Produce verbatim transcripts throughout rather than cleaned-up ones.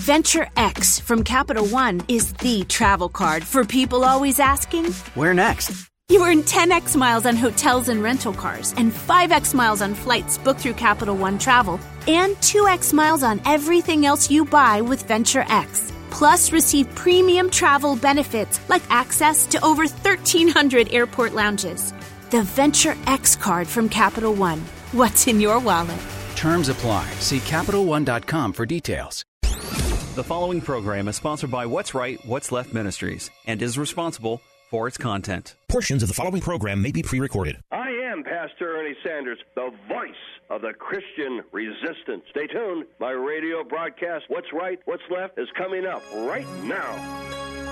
Venture X from Capital One is the travel card for people always asking, where next? You earn ten x miles on hotels and rental cars and five x miles on flights booked through Capital One Travel and two x miles on everything else you buy with Venture X. Plus, receive premium travel benefits like access to over thirteen hundred airport lounges. The Venture X card from Capital One. What's in your wallet? Terms apply. See Capital One dot com for details. The following program is sponsored by What's Right, What's Left Ministries and is responsible for its content. Portions of the following program may be pre-recorded. I am Pastor Ernie Sanders, the voice of the Christian resistance. Stay tuned. My radio broadcast, What's Right, What's Left, is coming up right now.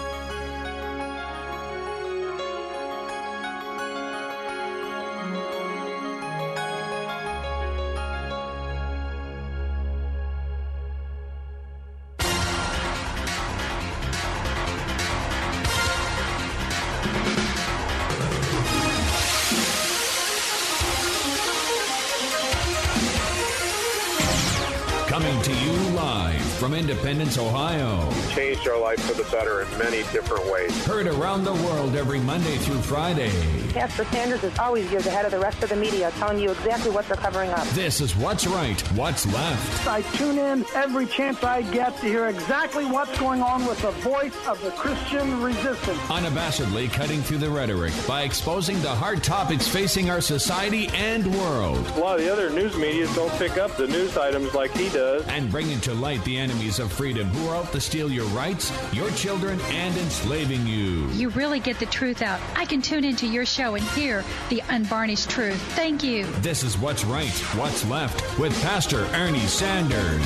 Coming to you live from Independence, Ohio. Changed our life for the better in many different ways. Heard around the world every Monday through Friday. Pastor Sanders is always years ahead of the rest of the media, telling you exactly what they're covering up. This is What's Right, What's Left. I tune in every chance I get to hear exactly what's going on with the voice of the Christian resistance. Unabashedly cutting through the rhetoric by exposing the hard topics facing our society and world. A lot of the other news media don't pick up the news items like he does. And bringing to light the enemies of freedom who are out to steal your rights, your children, and enslaving you. You really get the truth out. I can tune into your show and hear the unvarnished truth. Thank you. This is What's Right, What's Left with Pastor Ernie Sanders.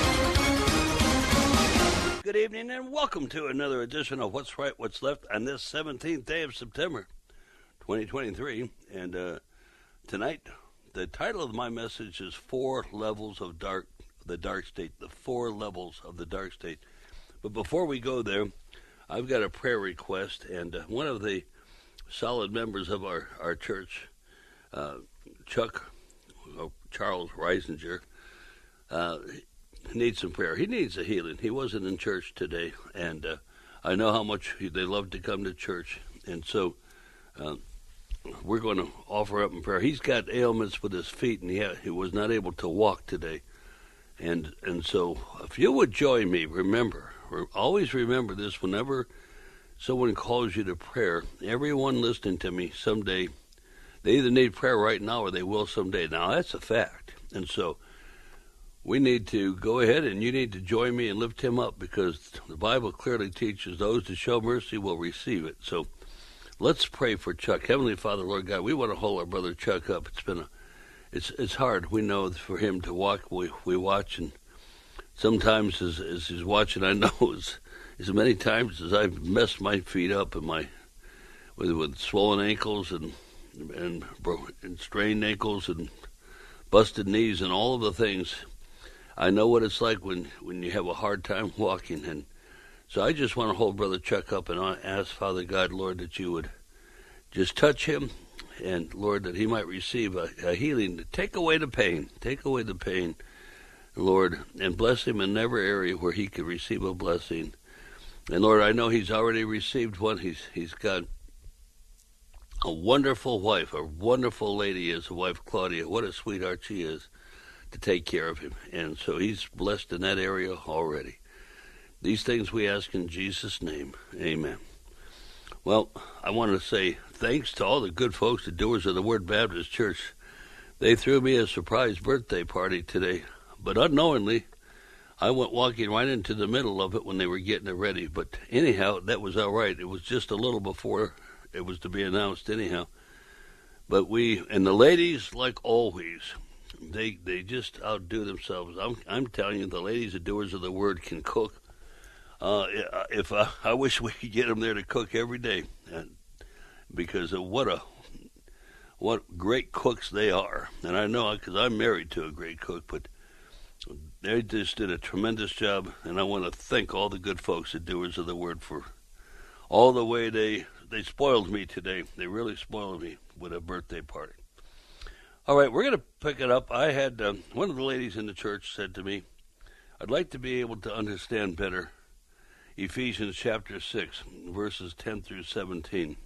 Good evening and welcome to another edition of What's Right, What's Left on this seventeenth day of September, twenty twenty-three. And uh, tonight, the title of my message is Four Levels of Dark, the Dark State, the Four Levels of the Dark State. But before we go there, I've got a prayer request, and uh, one of the solid members of our, our church, uh, Chuck uh, Charles Reisinger, uh, needs some prayer. He needs a healing. He wasn't in church today, and uh, I know how much they love to come to church, and so uh, we're going to offer up in prayer. He's got ailments with his feet, and he, ha- he was not able to walk today, and and so if you would join me, remember, always remember this whenever someone calls you to prayer. Everyone listening to me someday, they either need prayer right now or they will someday. Now, that's a fact. And so we need to go ahead and you need to join me and lift him up, because the Bible clearly teaches those that show mercy will receive it. So let's pray for Chuck. Heavenly Father, Lord God, we want to hold our brother Chuck up. It's been a, it's it's hard. We know for him to walk. We we watch, and sometimes as, as he's watching, I know as, as many times as I've messed my feet up and my with with swollen ankles and and, and strained ankles and busted knees and all of the things. I know what it's like when, when you have a hard time walking. And so I just want to hold Brother Chuck up and ask Father God, Lord, that you would just touch him, and Lord, that he might receive a, a healing. Take away the pain. Take away the pain, Lord, and bless him in every area where he could receive a blessing. And Lord, I know he's already received one. He's he's got a wonderful wife, a wonderful lady is a wife, Claudia. What a sweetheart she is to take care of him. And so he's blessed in that area already. These things we ask in Jesus' name. Amen. Well, I want to say thanks to all the good folks at Doers of the Word Baptist Church. They threw me a surprise birthday party today, but unknowingly, I went walking right into the middle of it when they were getting it ready. But anyhow, that was all right. It was just a little before it was to be announced anyhow. But we, and the ladies, like always, they they just outdo themselves. I'm I'm telling you, the ladies at Doers of the Word can cook. Uh, if I, I wish we could get them there to cook every day, and because of what a what great cooks they are. And I know because I'm married to a great cook, but they just did a tremendous job. And I want to thank all the good folks at Doers of the Word for all the way they they spoiled me today. They really spoiled me with a birthday party. All right, we're going to pick it up. I had um, one of the ladies in the church said to me, I'd like to be able to understand better Ephesians chapter six, verses ten through seventeen.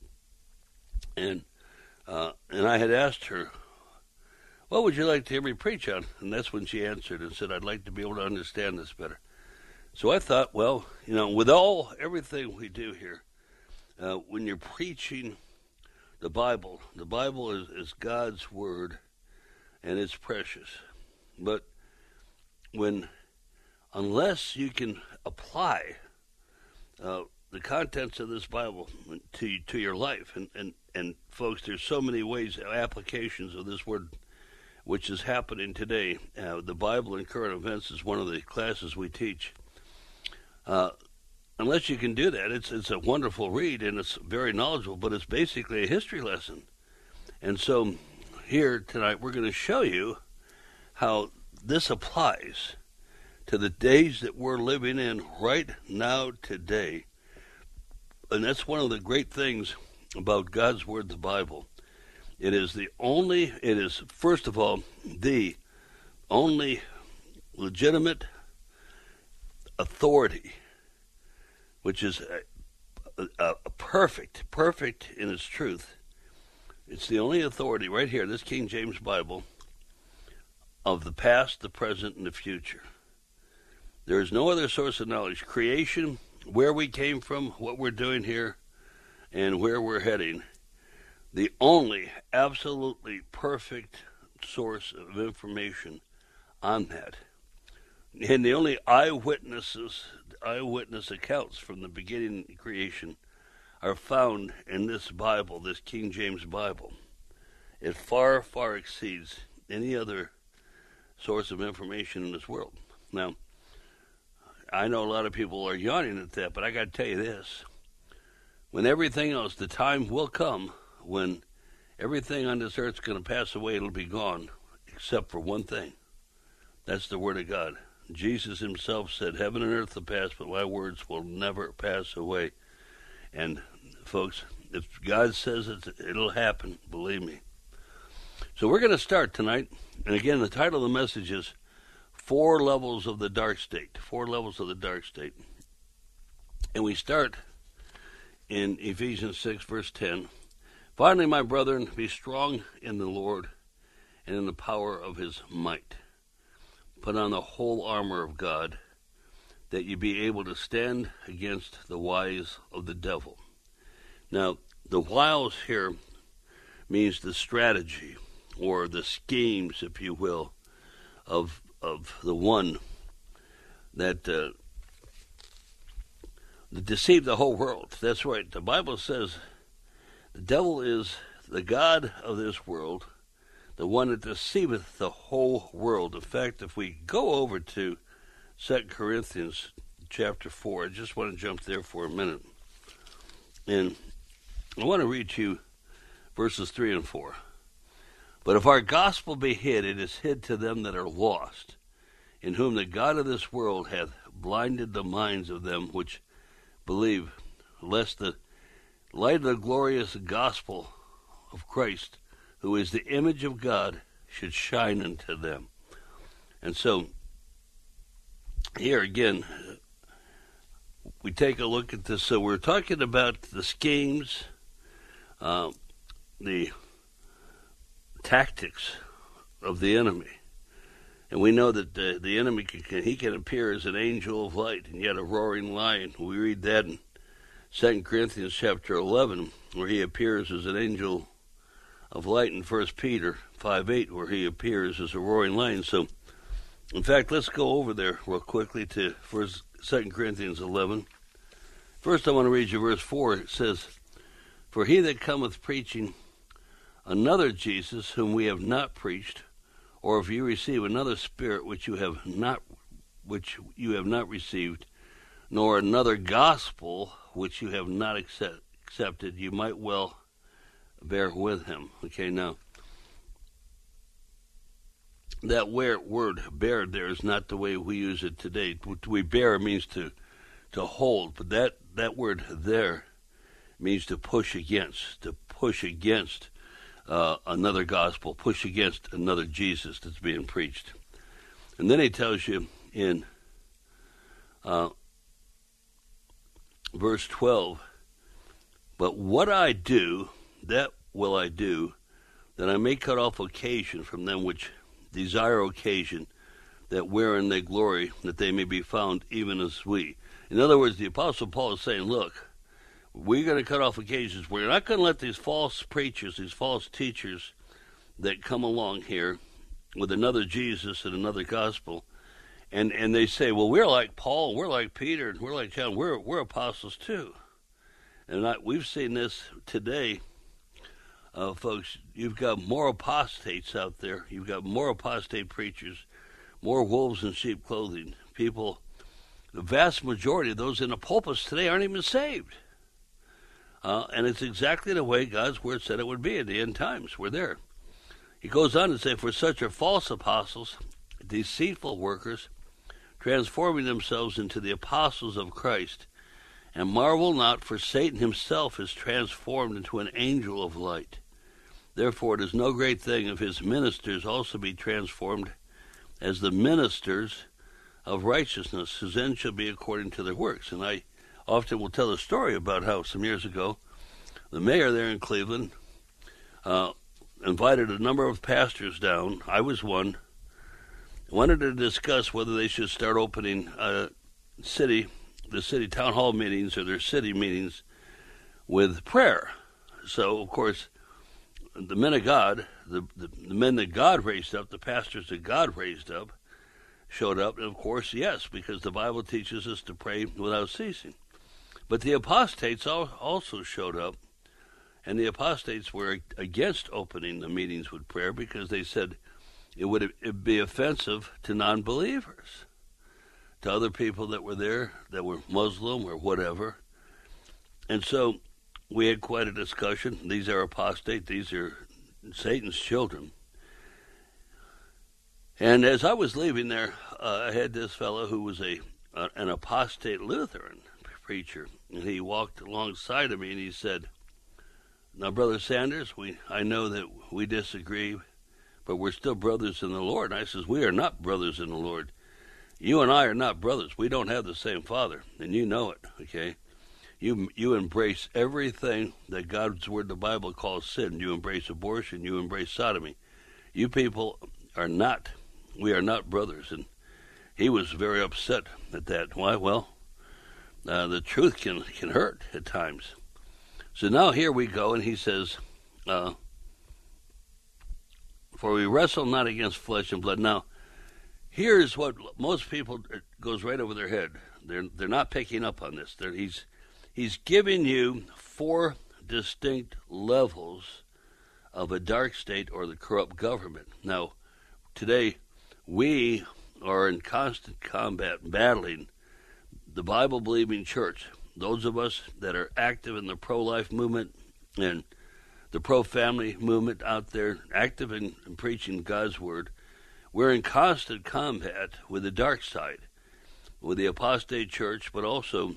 And uh, and I had asked her, what would you like to hear me preach on? And that's when she answered and said, I'd like to be able to understand this better. So I thought, well, you know, with all, everything we do here, uh, when you're preaching the Bible, the Bible is, is God's Word, and it's precious. But when, unless you can apply uh, the contents of this Bible to to your life, and, and, and folks, there's so many ways, applications of this word, which is happening today. Uh, the Bible and Current Events is one of the classes we teach. Uh, unless you can do that, it's it's a wonderful read, and it's very knowledgeable, but it's basically a history lesson. And so here tonight we're going to show you how this applies to the days that we're living in right now today. And that's one of the great things about God's Word, the Bible. It is the only, it is, first of all, the only legitimate authority, which is a, a, a perfect, perfect in its truth. It's the only authority right here, this King James Bible, of the past, the present, and the future. There is no other source of knowledge. Creation, where we came from, what we're doing here, and where we're heading. The only absolutely perfect source of information on that. And the only eyewitnesses, eyewitness accounts from the beginning of creation are found in this Bible, this King James Bible. It far, far exceeds any other source of information in this world. Now, I know a lot of people are yawning at that, but I got to tell you this. When everything else, the time will come when everything on this earth is going to pass away, it'll be gone, except for one thing. That's the Word of God. Jesus himself said, heaven and earth will pass, but my words will never pass away. And, folks, if God says it, it'll happen, believe me. So we're going to start tonight. And again, the title of the message is Four Levels of the Dark State. Four Levels of the Dark State. And we start in Ephesians six, verse ten. Finally, my brethren, be strong in the Lord and in the power of his might. Put on the whole armor of God, that you be able to stand against the wiles of the devil. Now, the wiles here means the strategy, or the schemes, if you will, of of the one that, uh, that deceived the whole world. That's right. The Bible says the devil is the god of this world, the one that deceiveth the whole world. In fact, if we go over to Second Corinthians chapter four, I just want to jump there for a minute. And I want to read to you verses three and four. But if our gospel be hid, it is hid to them that are lost, in whom the God of this world hath blinded the minds of them which believe, lest the light of the glorious gospel of Christ, who is the image of God, should shine unto them. And so, here again, we take a look at this. So we're talking about the schemes, uh, the tactics of the enemy. And we know that the, the enemy, can, he can appear as an angel of light and yet a roaring lion. We read that in Second Corinthians chapter eleven, where he appears as an angel of light, in First Peter five eight, where he appears as a roaring lion. So, in fact, let's go over there real quickly to First Second Corinthians eleven. First, I want to read you verse four. It says, For he that cometh preaching another Jesus, whom we have not preached, or if you receive another spirit which you have not, which you have not received, nor another gospel which you have not accept, accepted, you might well bear with him. Okay, now that word bear there is not the way we use it today. We bear means to to hold, but that that word there means to push against, to push against uh, another gospel, push against another Jesus that's being preached. And then he tells you in uh, verse twelve, but what I do, that will I do, that I may cut off occasion from them which desire occasion, that wherein they glory, that they may be found even as we. In other words, the Apostle Paul is saying, look, we're going to cut off occasions. We're not going to let these false preachers, these false teachers that come along here with another Jesus and another gospel, and, and they say, well, we're like Paul, we're like Peter, and we're like John, we're we're apostles too. And I, we've seen this today, uh, folks. You've got more apostates out there. You've got more apostate preachers, more wolves in sheep clothing. People, the vast majority of those in the pulpits today aren't even saved. Uh, and it's exactly the way God's word said it would be in the end times. We're there. He goes on to say, for such are false apostles, deceitful workers, transforming themselves into the apostles of Christ. And marvel not, for Satan himself is transformed into an angel of light. Therefore it is no great thing if his ministers also be transformed as the ministers of righteousness, whose end shall be according to their works. And I often will tell a story about how some years ago, the mayor there in Cleveland uh, invited a number of pastors down. I was one. Wanted to discuss whether they should start opening uh, city, the city town hall meetings or their city meetings with prayer. So, of course, the men of God, the, the, the men that God raised up, the pastors that God raised up, showed up. And, of course, yes, because the Bible teaches us to pray without ceasing. But the apostates also showed up. And the apostates were against opening the meetings with prayer because they said it would it'd be offensive to non-believers, to other people that were there, that were Muslim or whatever. And so we had quite a discussion. These are apostate. These are Satan's children. And as I was leaving there, uh, I had this fellow who was a uh, an apostate Lutheran preacher, and he walked alongside of me and he said, now, Brother Sanders, we I know that we disagree, but we're still brothers in the Lord. And I says, we are not brothers in the Lord. You and I are not brothers. We don't have the same Father, and you know it, okay? You you embrace everything that God's Word, the Bible, calls sin. You embrace abortion. You embrace sodomy. You people are not, we are not brothers. And he was very upset at that. Why? Well, uh, the truth can, can hurt at times. So now here we go, and he says, uh, for we wrestle not against flesh and blood. Now, here's what most people, it goes right over their head. They're they're not picking up on this. They're, he's he's giving you four distinct levels of a dark state or the corrupt government. Now, today we are in constant combat, battling the Bible-believing church. Those of us that are active in the pro-life movement and the pro-family movement out there, active in, in preaching God's word, we're in constant combat with the dark side, with the apostate church, but also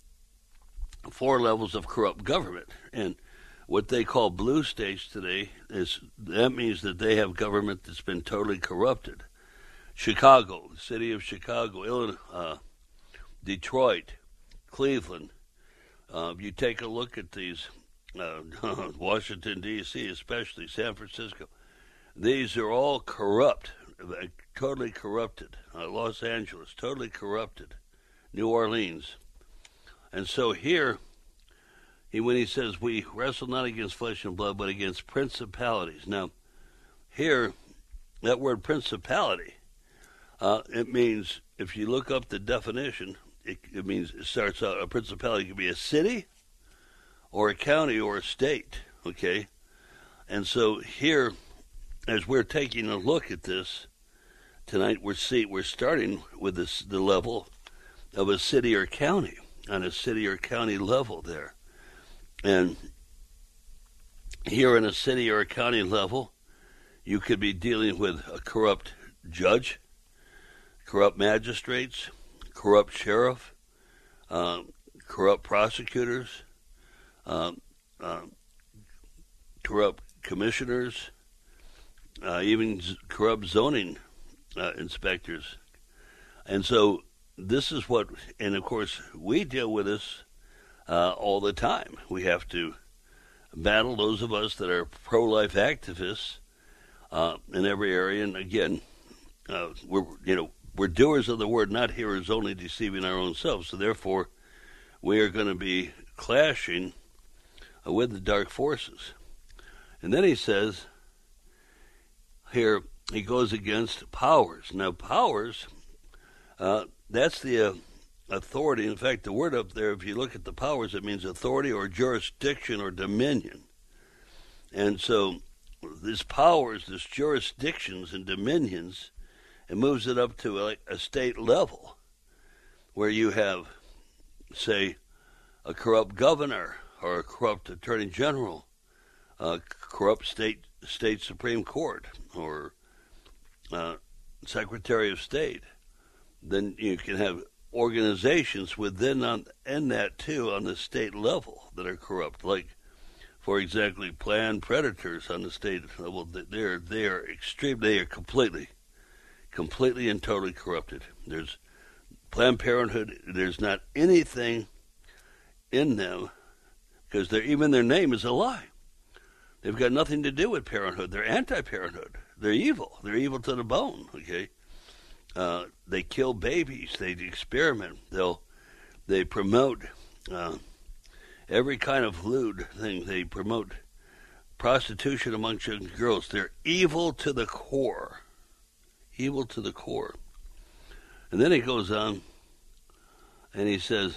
four levels of corrupt government. And what they call blue states today, is that means that they have government that's been totally corrupted. Chicago, the city of Chicago, Illinois, uh, Detroit, Cleveland. Uh, you take a look at these, uh, Washington, D C, especially San Francisco. These are all corrupt, totally corrupted. Uh, Los Angeles, totally corrupted. New Orleans. And so here, he, when he says, we wrestle not against flesh and blood, but against principalities. Now, here, that word principality, uh, it means, if you look up the definition, It, it means it starts out, a principality could be a city or a county or a state, okay? And so here, as we're taking a look at this tonight, we're see, we're starting with this, the level of a city or county, on a city or county level there. And here in a city or a county level, you could be dealing with a corrupt judge, corrupt magistrates, corrupt sheriff, uh, corrupt prosecutors, uh, uh, corrupt commissioners, uh, even z- corrupt zoning uh, inspectors. And so this is what, and of course, we deal with this uh, all the time. We have to battle those of us that are pro-life activists uh, in every area. And again, uh, we're you know we're doers of the word, not hearers only, deceiving our own selves. So therefore, we are going to be clashing uh, with the dark forces. And then he says here, he goes against powers. Now, powers, uh, that's the uh, authority. In fact, the word up there, if you look at the powers, it means authority or jurisdiction or dominion. And so this powers, this jurisdictions and dominions, it moves it up to a, a state level where you have, say, a corrupt governor or a corrupt attorney general, a corrupt state state Supreme Court, or uh, Secretary of State. Then you can have organizations within on, and that too on the state level that are corrupt, like, for example, Planned Predators on the state level. They're they are extreme. They are completely, completely and totally corrupted. There's Planned Parenthood. There's not anything in them, because they're even their name is a lie. They've got nothing to do with parenthood. They're anti-parenthood. They're evil. They're evil to the bone. Okay, uh, they kill babies. They experiment. They'll they promote uh, every kind of lewd thing. They promote prostitution amongst young girls. They're evil to the core. Evil to the core. And then he goes on, and he says,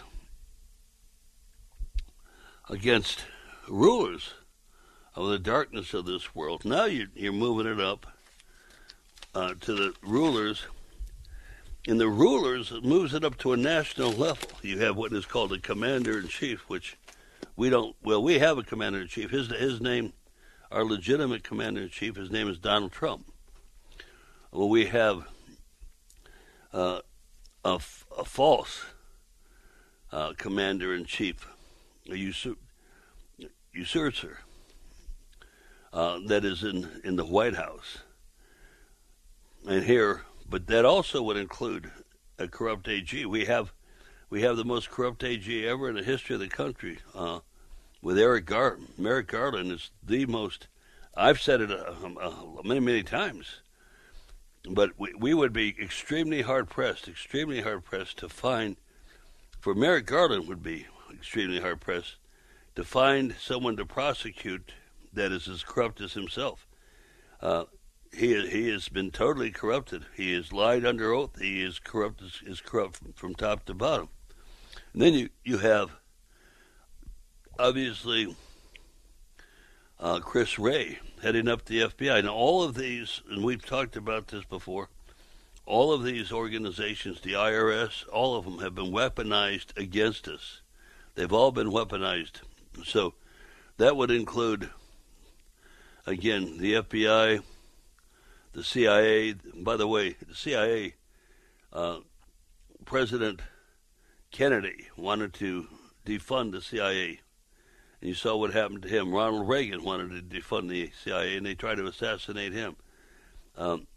against rulers of the darkness of this world. Now you're, you're moving it up uh, to the rulers. And the rulers, it moves it up to a national level. You have what is called a commander-in-chief, which we don't, well, we have a commander-in-chief. His, his name, our legitimate commander-in-chief, his name is Donald Trump. Well, we have uh, a, a false uh, commander-in-chief, a usurp, usurper, uh, that is in, in the White House. And here, but that also would include a corrupt A G. We have we have the most corrupt A G ever in the history of the country, uh, with Eric Garland. Merrick Garland is the most, I've said it uh, uh, many, many times, but we, we would be extremely hard-pressed, extremely hard-pressed to find, for Merrick Garland would be extremely hard-pressed to find someone to prosecute that is as corrupt as himself. Uh, he he has been totally corrupted. He has lied under oath. He is corrupt is corrupt from, from top to bottom. And then you you have obviously uh, Chris Wray heading up the F B I. Now all of these, and we've talked about this before, all of these organizations, the I R S, all of them have been weaponized against us. They've all been weaponized. So that would include, again, the F B I, the C I A. By the way, the C I A, uh, President Kennedy wanted to defund the C I A. And you saw what happened to him. Ronald Reagan wanted to defund the C I A, and they tried to assassinate him. Um,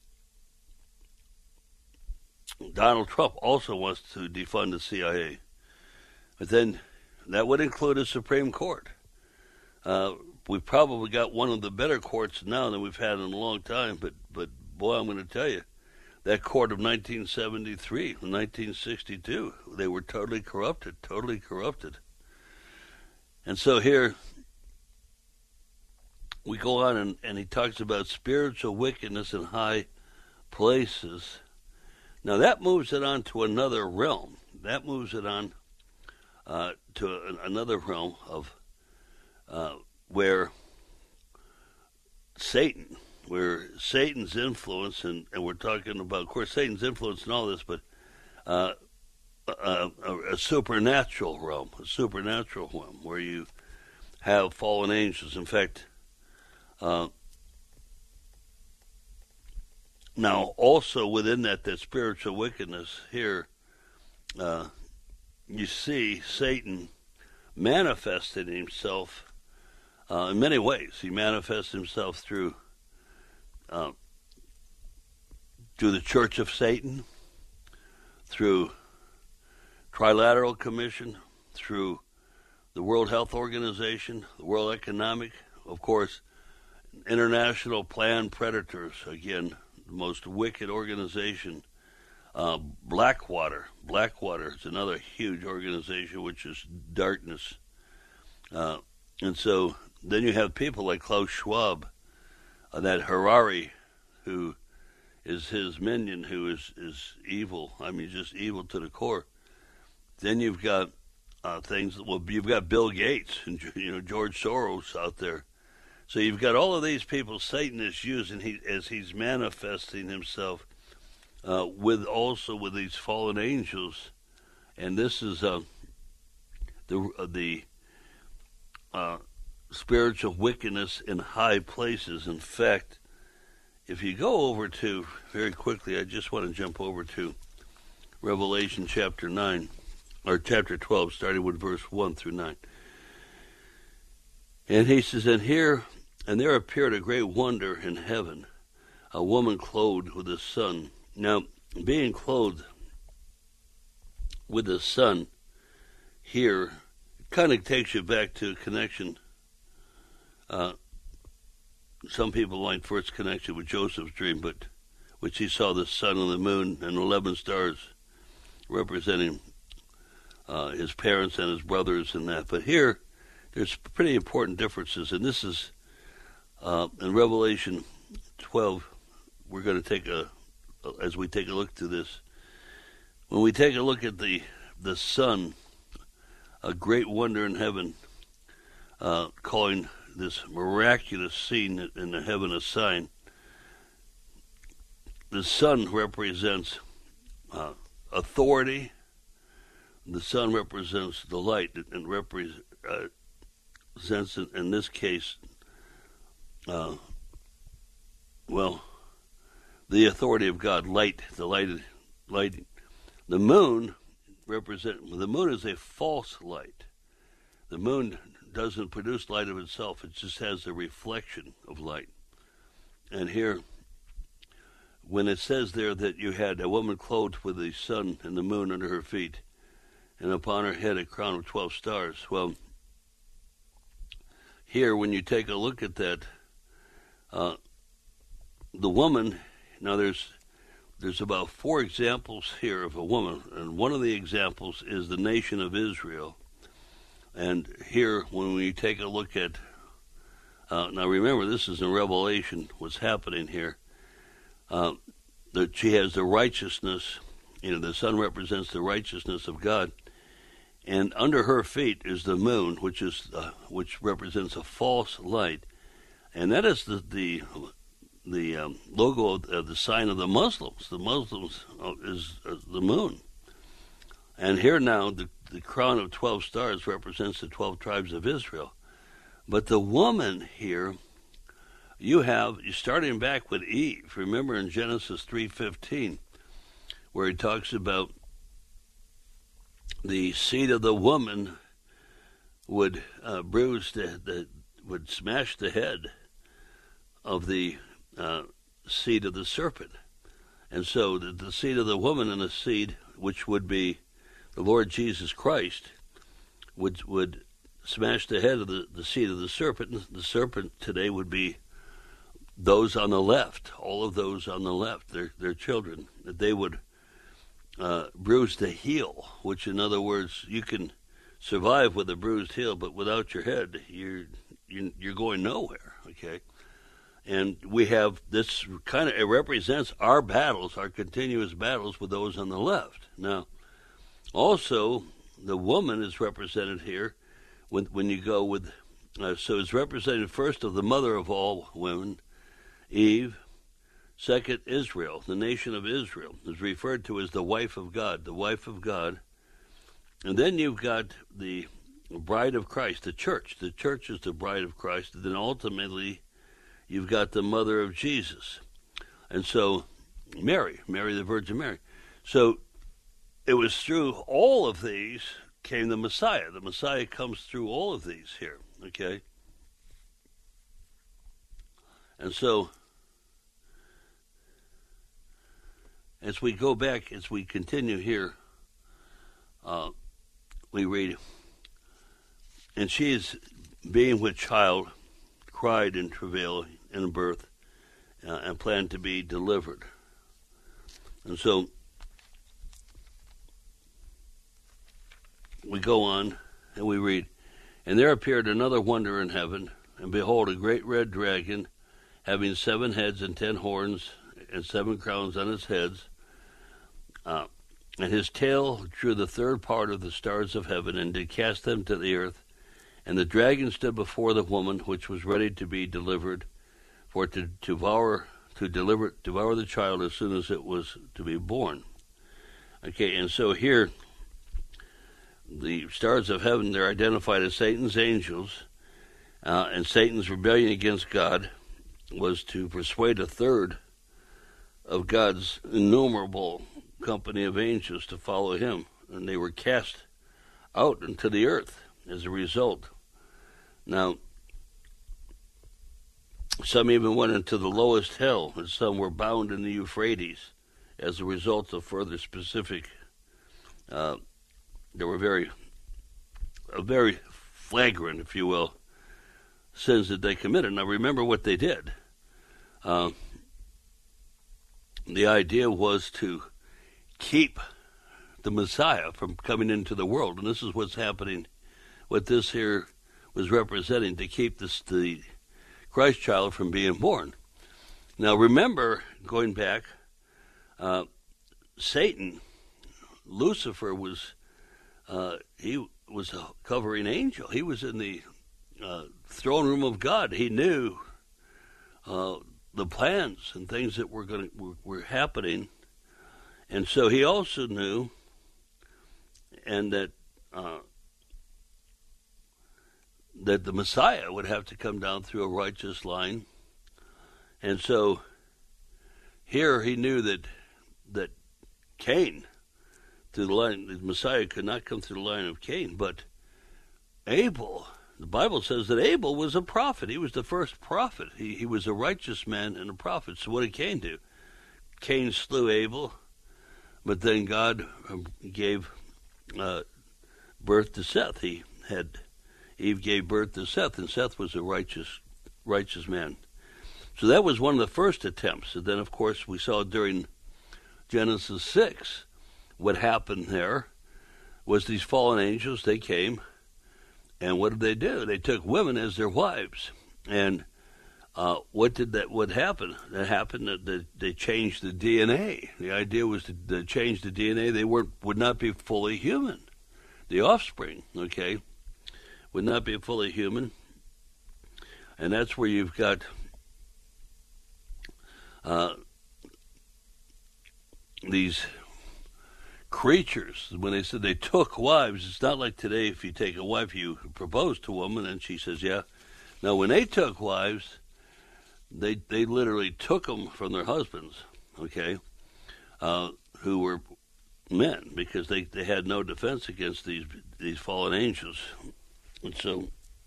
Donald Trump also wants to defund the C I A. But then that would include a Supreme Court. Uh, we've probably got one of the better courts now than we've had in a long time, but, but boy, I'm going to tell you, that court of nineteen seventy-three, nineteen sixty-two, they were totally corrupted, totally corrupted. And so here we go on, and, and he talks about spiritual wickedness in high places. Now that moves it on to another realm. That moves it on uh, to a, another realm of uh, where Satan, where Satan's influence, and, and we're talking about, of course, Satan's influence and all this, but uh, a, a, a supernatural realm, a supernatural realm where you have fallen angels. In fact, uh, now also within that, that spiritual wickedness here, uh, you see Satan manifested himself uh, in many ways. He manifests himself through uh, through the Church of Satan, through Trilateral Commission, through the World Health Organization, the World Economic, of course, International Planned Predators, again, the most wicked organization. Uh, Blackwater, Blackwater is another huge organization, which is darkness. Uh, and so then you have people like Klaus Schwab, uh, that Harari, who is his minion, who is, is evil. I mean, just evil to the core. Then you've got uh, things, well, you've got Bill Gates and, you know, George Soros out there. So you've got all of these people Satan is using he, as he's manifesting himself uh, with also with these fallen angels. And this is uh, the, uh, the uh, spiritual wickedness in high places. In fact, if you go over to, very quickly, I just want to jump over to Revelation chapter nine, or chapter twelve, starting with verse one through nine. And he says, and here, and there appeared a great wonder in heaven, a woman clothed with the sun. Now, being clothed with the sun here kind of takes you back to a connection. Uh, some people like first connection with Joseph's dream, but which he saw the sun and the moon and eleven stars representing uh, his parents and his brothers and that. But here, there's pretty important differences, and this is uh, in Revelation twelve. We're going to take a, as we take a look to this, when we take a look at the the sun, a great wonder in heaven, uh, calling this miraculous scene in the heaven a sign. The sun represents uh, authority. The sun represents the light, and represents, uh, in, in this case, uh, well, the authority of God, light, the light, light. The moon represent. The moon is a false light. The moon doesn't produce light of itself. It just has the reflection of light. And here, when it says there that you had a woman clothed with the sun and the moon under her feet, and upon her head a crown of twelve stars. Well, here, when you take a look at that, uh, the woman, now there's there's about four examples here of a woman, and one of the examples is the nation of Israel. And here, when we take a look at, uh, now remember, this is in Revelation, what's happening here, uh, that she has the righteousness, you know, the sun represents the righteousness of God, and under her feet is the moon, which is uh, which represents a false light, and that is the the the um, logo of uh, the sign of the Muslims. The Muslims uh, is uh, the moon, and here now the the crown of twelve stars represents the twelve tribes of Israel, but the woman here, you have you're starting back with Eve. Remember in Genesis three fifteen, where he talks about the seed of the woman would uh, bruise the, the would smash the head of the uh, seed of the serpent, and so the, the seed of the woman and the seed, which would be the Lord Jesus Christ, would would smash the head of the, the seed of the serpent. The serpent today would be those on the left, all of those on the left, their their children, that they would Uh, bruise the heel, which in other words, you can survive with a bruised heel, but without your head, you're you're, you're going nowhere. Okay, and we have this kind of, it represents our battles, our continuous battles with those on the left. Now, also the woman is represented here when when you go with, uh, so it's represented first of the mother of all women, Eve. Second, Israel, the nation of Israel, is referred to as the wife of God, the wife of God. And then you've got the bride of Christ, the church. The church is the bride of Christ. And then ultimately, you've got the mother of Jesus. And so, Mary, Mary the Virgin Mary. So, it was through all of these came the Messiah. The Messiah comes through all of these here, okay? And so, as we go back, as we continue here, uh, we read, and she is being with child, cried in travail in birth, uh, and planned to be delivered. And so we go on and we read, and there appeared another wonder in heaven, and behold, a great red dragon, having seven heads and ten horns, and seven crowns on his heads, uh, and his tail drew the third part of the stars of heaven, and did cast them to the earth. And the dragon stood before the woman, which was ready to be delivered, for to, to devour to deliver devour the child as soon as it was to be born. Okay, and so here, the stars of heaven, they're identified as Satan's angels, uh, and Satan's rebellion against God was to persuade a third of God's innumerable company of angels to follow him, and they were cast out into the earth as a result. Now, some even went into the lowest hell, and some were bound in the Euphrates as a result of further specific. Uh, there were very, a very flagrant, if you will, sins that they committed. Now, remember what they did. Uh, the idea was to keep the Messiah from coming into the world, and this is what's happening. What this here was representing, to keep this the Christ child from being born. Now, remember, going back, uh, Satan, Lucifer was uh, he was a covering angel. He was in the uh, throne room of God. He knew uh, the plans and things that were going were, were happening, and so he also knew, and that uh, that the Messiah would have to come down through a righteous line, and so here he knew that that Cain, through the line, the Messiah could not come through the line of Cain, but Abel. The Bible says that Abel was a prophet. He was the first prophet. He he was a righteous man and a prophet. So what did Cain do? Cain slew Abel, but then God gave uh, birth to Seth. He had Eve gave birth to Seth, and Seth was a righteous righteous man. So that was one of the first attempts. And then, of course, we saw during Genesis six what happened there was these fallen angels, they came, and what did they do? They took women as their wives. And uh, what did that? What happened? That happened that they, they changed the D N A. The idea was to, to change the D N A. They weren't would not be fully human. The offspring, okay, would not be fully human. And that's where you've got uh, these creatures. When they said they took wives, it's not like today. If you take a wife, you propose to a woman, and she says, yeah. Now, when they took wives, they they literally took them from their husbands, okay, uh, who were men, because they, they had no defense against these these fallen angels. And so,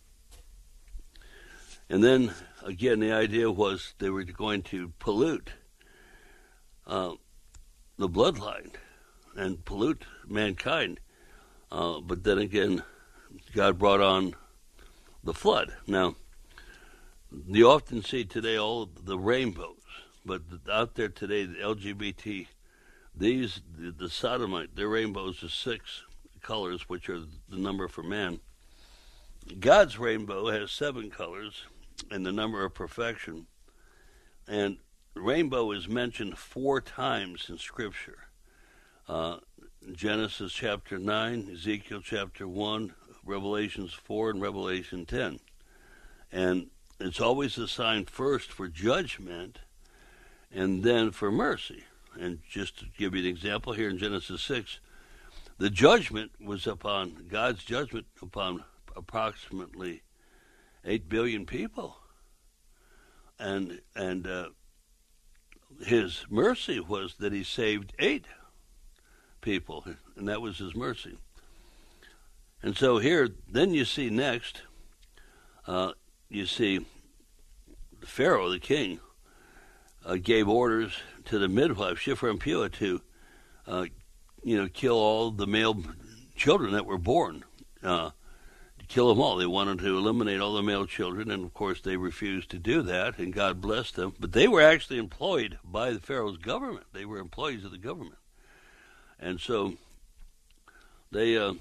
and then, again, the idea was they were going to pollute uh, the bloodline and pollute mankind. Uh, but then again, God brought on the flood. Now, you often see today all the rainbows, but out there today, the L G B T, these, the, the sodomite, their rainbows are six colors, which are the number for man. God's rainbow has seven colors and the number of perfection. And rainbow is mentioned four times in Scripture. Uh, Genesis chapter nine, Ezekiel chapter one, Revelations four, and Revelation ten. And it's always a sign first for judgment and then for mercy. And just to give you an example, here in Genesis six, the judgment was upon, God's judgment upon approximately eight billion people. And, and uh, his mercy was that he saved eight people, and that was his mercy. And so here, then you see next, uh, you see Pharaoh, the king, uh, gave orders to the midwife, Shiphrah and Puah, to, uh, you know, kill all the male children that were born, uh, to kill them all. They wanted to eliminate all the male children, and, of course, they refused to do that, and God blessed them. But they were actually employed by the Pharaoh's government. They were employees of the government. And so they uh,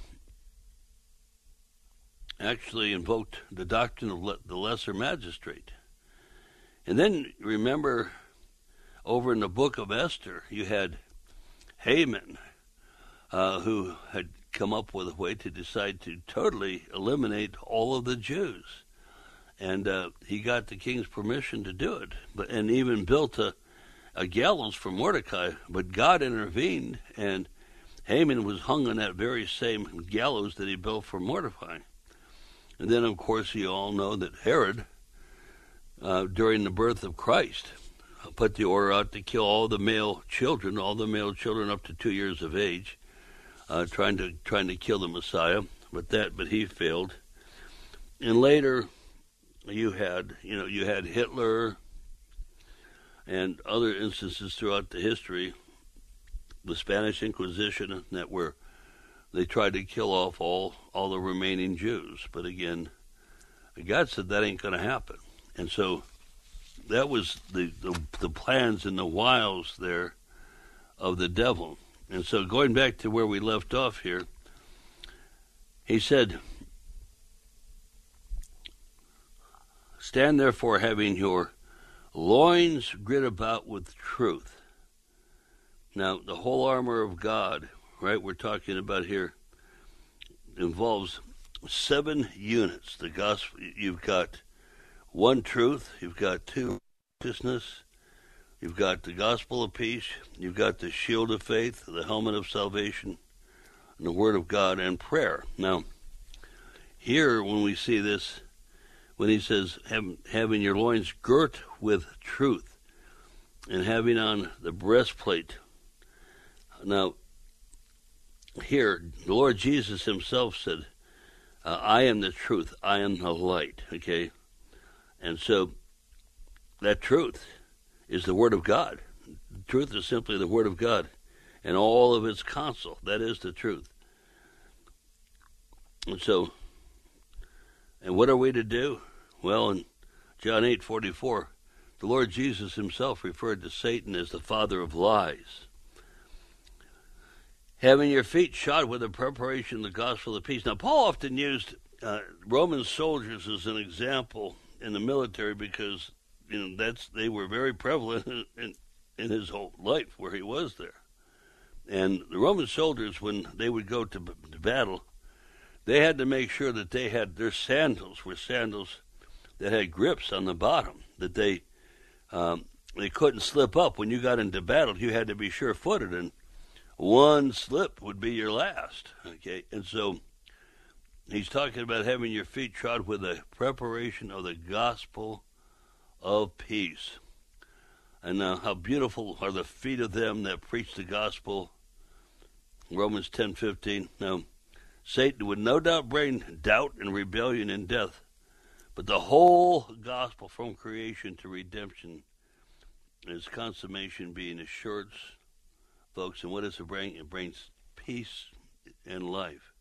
actually invoked the doctrine of le- the lesser magistrate. And then, remember, over in the book of Esther, you had Haman, uh, who had come up with a way to decide to totally eliminate all of the Jews. And uh, he got the king's permission to do it, but and even built a, a gallows for Mordecai. But God intervened, and Haman was hung on that very same gallows that he built for Mordecai. And then, of course, you all know that Herod, uh, during the birth of Christ, put the order out to kill all the male children, all the male children up to two years of age, uh, trying to trying to kill the Messiah. But that, but he failed. And later, you had, you know, you had Hitler and other instances throughout the history, the Spanish Inquisition, that were they tried to kill off all all the remaining Jews. But again, God said that ain't going to happen, and so that was the, the the plans and the wiles there of the devil. And so going back to where we left off here, he said, "Stand therefore, having your loins girt about with truth." Now, the whole armor of God, right, we're talking about here, involves seven units. The gospel, you've got one truth, you've got two righteousness, you've got the gospel of peace, you've got the shield of faith, the helmet of salvation, and the word of God, and prayer. Now, here when we see this, when he says, having your loins girt with truth, and having on the breastplate. Now, here, the Lord Jesus himself said, uh, I am the truth, I am the light, okay? And so, that truth is the Word of God. Truth is simply the Word of God, and all of its counsel. That is the truth. And so, and what are we to do? Well, in John eight forty-four, the Lord Jesus himself referred to Satan as the father of lies. Having your feet shod with the preparation of the gospel of peace. Now, Paul often used uh, Roman soldiers as an example in the military because, you know, that's they were very prevalent in, in, in his whole life where he was there. And the Roman soldiers, when they would go to, to battle, they had to make sure that they had their sandals were sandals that had grips on the bottom, that they um, they couldn't slip up. When you got into battle, you had to be sure-footed, and one slip would be your last, okay? And so he's talking about having your feet trod with the preparation of the gospel of peace. And now how beautiful are the feet of them that preach the gospel, Romans ten fifteen. Now, Satan would no doubt bring doubt and rebellion and death, but the whole gospel from creation to redemption is consummation being assurance, folks. And what does it bring? It brings peace and life.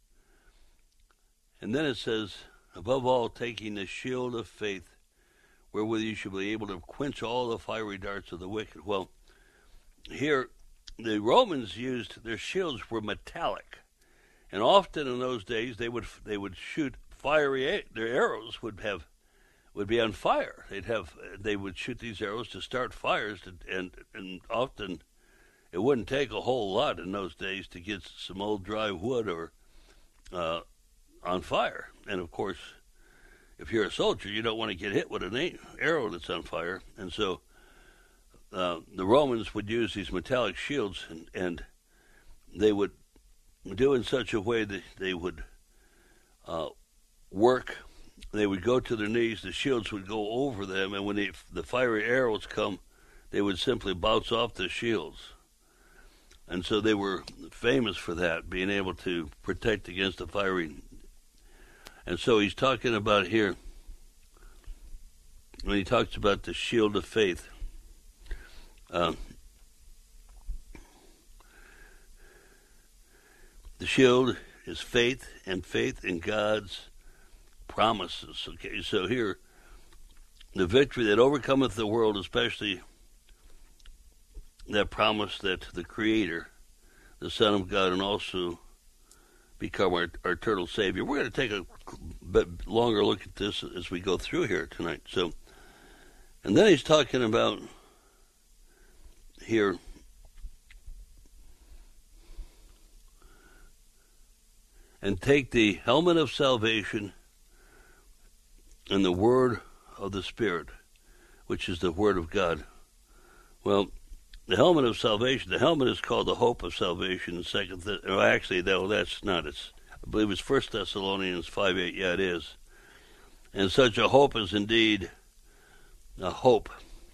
And then it says, above all, taking the shield of faith, wherewith you shall be able to quench all the fiery darts of the wicked. Well, here, the Romans used, their shields were metallic. And often in those days, they would they would shoot fiery, their arrows would have, would be on fire. They'd have, they would shoot these arrows to start fires, to, and and often it wouldn't take a whole lot in those days to get some old dry wood or uh, on fire. And of course, if you're a soldier, you don't want to get hit with an arrow that's on fire. And so uh, the Romans would use these metallic shields, and, and they would do in such a way that they would uh, work. They would go to their knees, the shields would go over them, and when they, the fiery arrows come, they would simply bounce off the shields. And so they were famous for that, being able to protect against the fiery. And so he's talking about here, when he talks about the shield of faith, Uh, the shield is faith, and faith in God's promises. Okay, so here, the victory that overcometh the world, especially that promise that the Creator, the Son of God, and also become our, our eternal Savior. We're going to take a bit longer look at this as we go through here tonight. So, and then he's talking about here and take the helmet of salvation and the word of the Spirit, which is the word of God. Well, the helmet of salvation, the helmet is called the hope of salvation. Second, Th- well, actually, no, that's not. It's, I believe it's First Thessalonians five eight. Yeah, it is. And such a hope is indeed a hope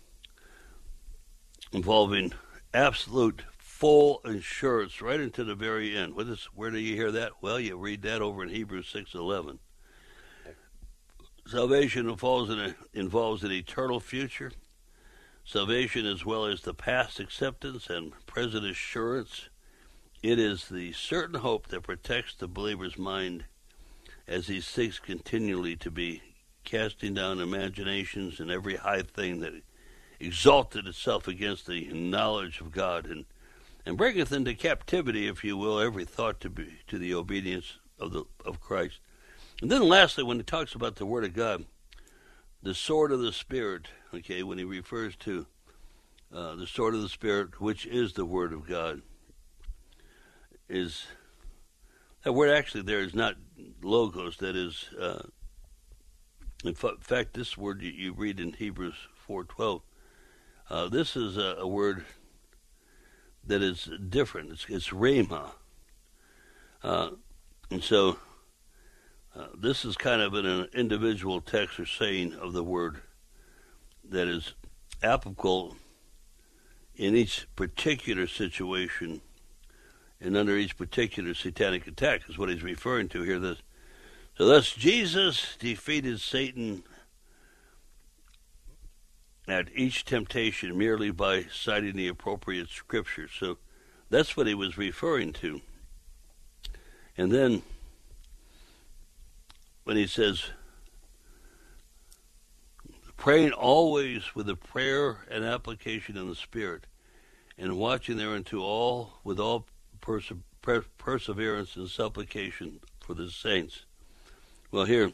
involving absolute full assurance right into the very end. What is, where do you hear that? Well, you read that over in Hebrews six eleven. Salvation involves an, involves an eternal future. Salvation, as well as the past acceptance and present assurance, it is the certain hope that protects the believer's mind as he seeks continually to be casting down imaginations and every high thing that exalted itself against the knowledge of God, and, and bringeth into captivity, if you will, every thought to be to the obedience of the of Christ. And then lastly, when he talks about the Word of God, the sword of the Spirit, okay, when he refers to uh, the sword of the Spirit, which is the Word of God, is, that word actually there is not logos, that is, uh, in fa- fact, this word you, you read in Hebrews four twelve, uh, this is a, a word that is different. It's, it's rhema. Uh, and so, Uh, this is kind of an, an individual text or saying of the word that is applicable in each particular situation and under each particular satanic attack is what he's referring to here. This, so thus Jesus defeated Satan at each temptation merely by citing the appropriate scriptures. So that's what he was referring to. And then when he says, praying always with a prayer and application in the Spirit, and watching thereunto all with all perse- per- perseverance and supplication for the saints. Well, here,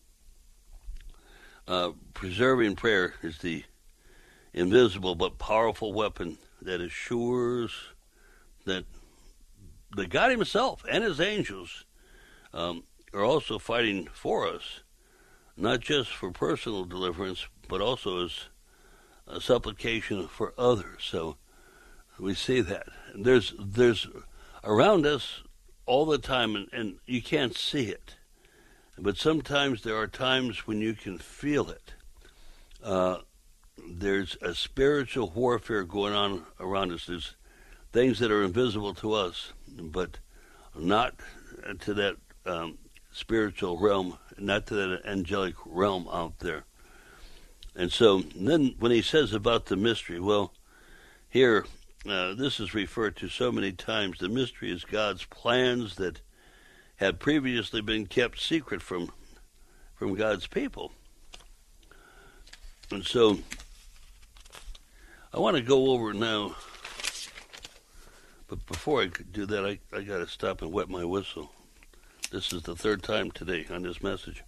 uh, preserving prayer is the invisible but powerful weapon that assures that the God himself and his angels um, are also fighting for us, not just for personal deliverance, but also as a supplication for others. So we see that. There's there's around us all the time, and, and you can't see it. But sometimes there are times when you can feel it. Uh, there's a spiritual warfare going on around us. There's things that are invisible to us, but not to that um, spiritual realm, not to that angelic realm out there. And so then when he says about the mystery, well, here, uh, this is referred to so many times. The mystery is God's plans that had previously been kept secret from from God's people. And so I want to go over now, but before I could do that, I, I got to stop and wet my whistle. This is the third time today on this message.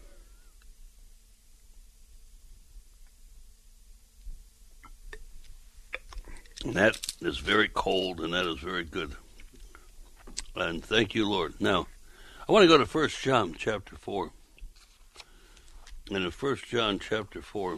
And that is very cold, and that is very good. And thank you, Lord. Now, I want to go to First John chapter four. And in First John chapter four,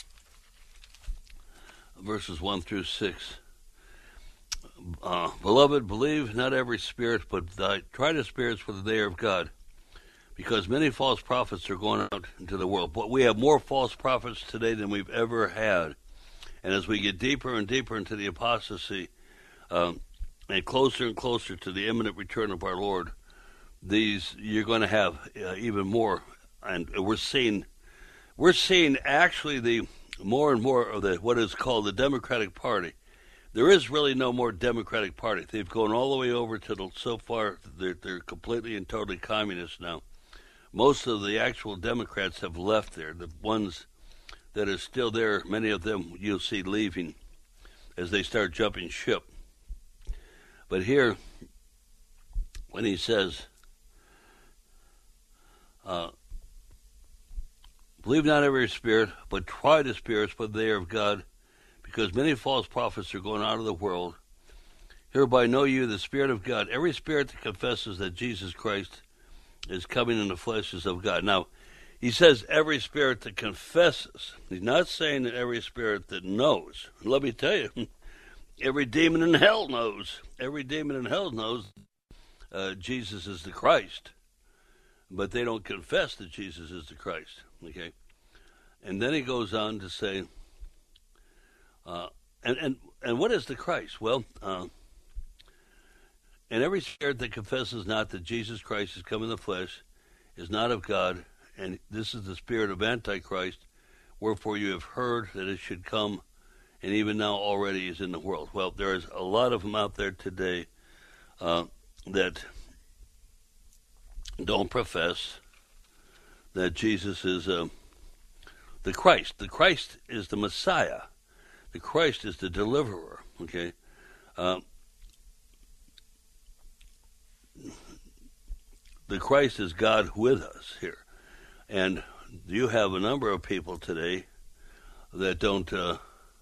verses one through six, uh, beloved, believe not every spirit, but thy, try the spirits whether they are of God, because many false prophets are going out into the world. But we have more false prophets today than we've ever had. And as we get deeper and deeper into the apostasy, um, and closer and closer to the imminent return of our Lord, these you're going to have uh, even more. And we're seeing, we're seeing actually the more and more of the what is called the Democratic Party there is really no more Democratic Party. They've gone all the way over to the, so far, they're, they're completely and totally communist now. Most of the actual Democrats have left there. The ones that are still there, many of them you'll see leaving as they start jumping ship. But here, when he says, uh, believe not every spirit, but try the spirits, whether they are of God, because many false prophets are going out of the world. Hereby know you the Spirit of God. Every spirit that confesses that Jesus Christ is coming in the flesh is of God. Now, he says every spirit that confesses. He's not saying that every spirit that knows. And let me tell you, every demon in hell knows. Every demon in hell knows uh, Jesus is the Christ. But they don't confess that Jesus is the Christ. Okay? And then he goes on to say, uh, and, and, and what is the Christ? Well, uh, and every spirit that confesses not that Jesus Christ has come in the flesh is not of God, and this is the spirit of Antichrist, wherefore you have heard that it should come, and even now already is in the world. Well, there is a lot of them out there today uh, that don't profess that Jesus is uh, the Christ. The Christ is the Messiah. The Christ is the deliverer, okay? Uh, the Christ is God with us here. And you have a number of people today that don't uh,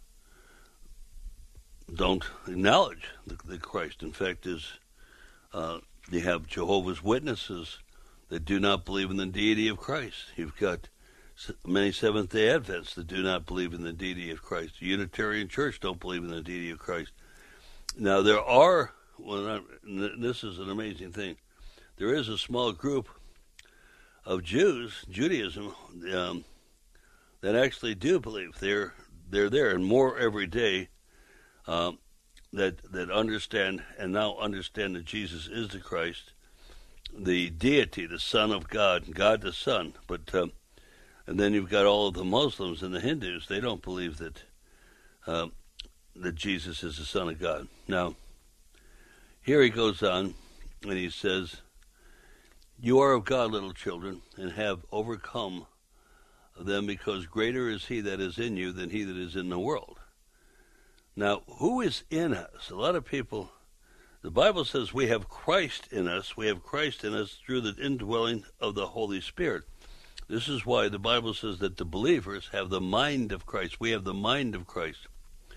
don't acknowledge the, the Christ. In fact, is uh, you have Jehovah's Witnesses that do not believe in the deity of Christ. You've got many Seventh-day Adventists that do not believe in the deity of Christ. The Unitarian Church don't believe in the deity of Christ. Now, there are, well, this is an amazing thing, there is a small group of Jews, Judaism, um, that actually do believe. They're they're there, and more every day, um, that that understand and now understand that Jesus is the Christ, the deity, the Son of God, God the Son. But um, and then you've got all of the Muslims and the Hindus. They don't believe that uh, that Jesus is the Son of God. Now, here he goes on, and he says, you are of God, little children, and have overcome them, because greater is he that is in you than he that is in the world. Now, who is in us? A lot of people, the Bible says we have Christ in us. We have Christ in us through the indwelling of the Holy Spirit. This is why the Bible says that the believers have the mind of Christ. We have the mind of Christ.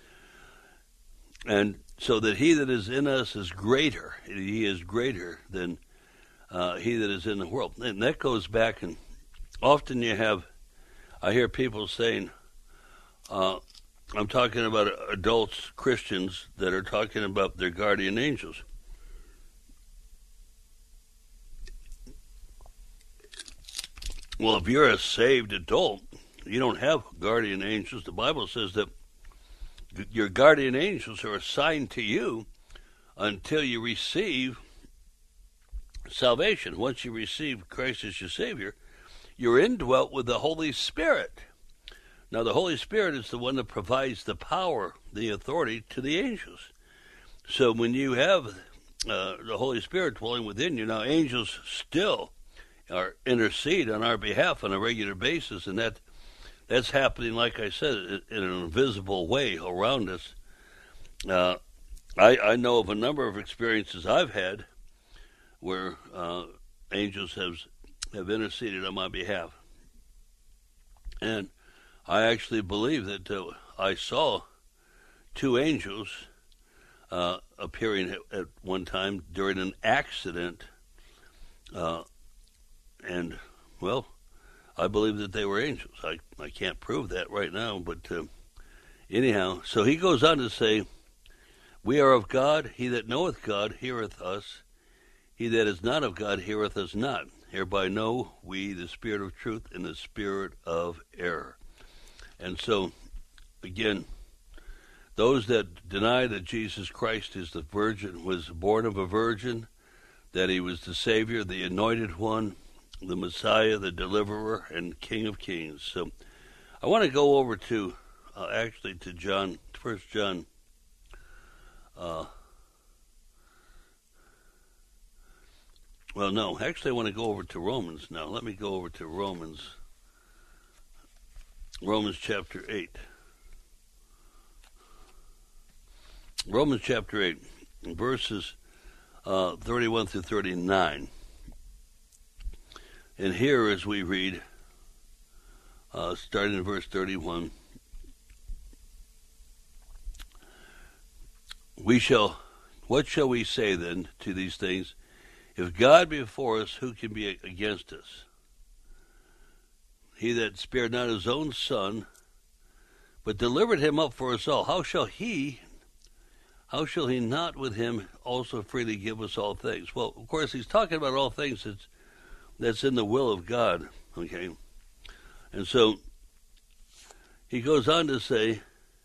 And so that he that is in us is greater. He is greater than Uh, he that is in the world. And that goes back, and often you have, I hear people saying, uh, I'm talking about adults, Christians, that are talking about their guardian angels. Well, if you're a saved adult, you don't have guardian angels. The Bible says that your guardian angels are assigned to you until you receive salvation. Once you receive Christ as your Savior, you're indwelt with the Holy Spirit. Now, the Holy Spirit is the one that provides the power, the authority to the angels. So when you have uh, the Holy Spirit dwelling within you, now angels still are intercede on our behalf on a regular basis, and that that's happening, like I said, in an invisible way around us. Uh, I, I know of a number of experiences I've had where uh, angels have have interceded on my behalf. And I actually believe that uh, I saw two angels uh, appearing at, at one time during an accident. Uh, and, well, I believe that they were angels. I, I can't prove that right now, but uh, anyhow. So he goes on to say, we are of God. He that knoweth God heareth us. He that is not of God heareth us not. Hereby know we the spirit of truth and the spirit of error. And so, again, those that deny that Jesus Christ is the virgin, was born of a virgin, that he was the Savior, the anointed one, the Messiah, the deliverer, and King of Kings. So I want to go over to, uh, actually to John, First John Uh, well, no, actually I want to go over to Romans now. Let me go over to Romans. Romans chapter eight. Romans chapter eight, verses uh, thirty-one through thirty-nine. And here, as we read, uh, starting in verse thirty-one, we shall, what shall we say then to these things? If God be for us, who can be against us? He that spared not his own son, but delivered him up for us all, how shall he, how shall he not with him also freely give us all things? Well, of course, he's talking about all things that's, that's in the will of God, okay? And so he goes on to say,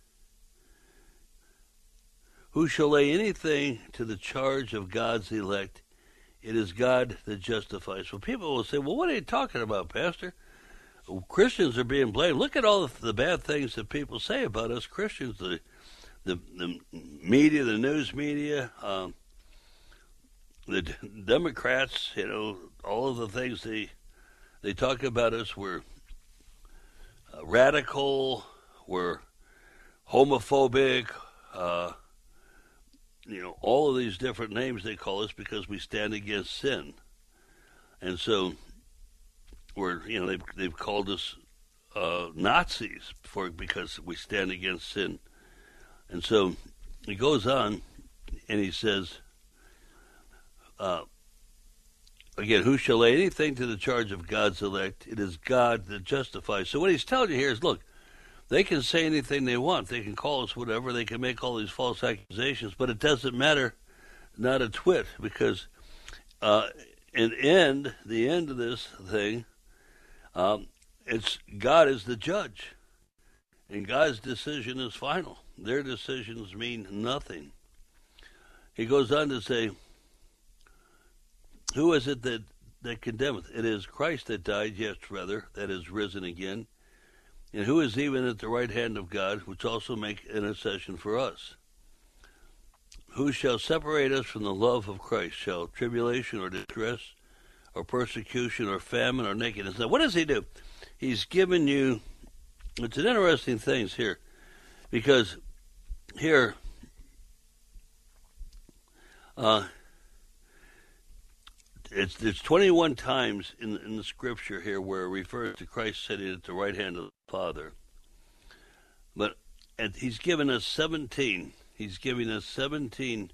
who shall lay anything to the charge of God's elect? It is God that justifies. Well, people will say, well, what are you talking about, Pastor? Christians are being blamed. Look at all the bad things that people say about us Christians, the the, the media, the news media, um, the d- Democrats, you know, all of the things they they talk about us. We're uh, radical, we're homophobic, uh, you know, all of these different names they call us because we stand against sin. And so we're, you know, they've, they've called us uh, Nazis for because we stand against sin. And so he goes on and he says, uh, again, who shall lay anything to the charge of God's elect? It is God that justifies. So what he's telling you here is, look, they can say anything they want. They can call us whatever. They can make all these false accusations, but it doesn't matter, not a twit, because uh, in end, the end of this thing, um, it's God is the judge, and God's decision is final. Their decisions mean nothing. He goes on to say, who is it that, that condemneth? It is Christ that died, yes, rather, that is risen again, and who is even at the right hand of God, which also make intercession for us? Who shall separate us from the love of Christ? Shall tribulation or distress or persecution or famine or nakedness? Now, what does he do? He's given you, it's an interesting thing here, because here, uh, it's it's twenty-one times in in the scripture here where it refers to Christ sitting at the right hand of the Father. But and he's given us seventeen. He's giving us seventeen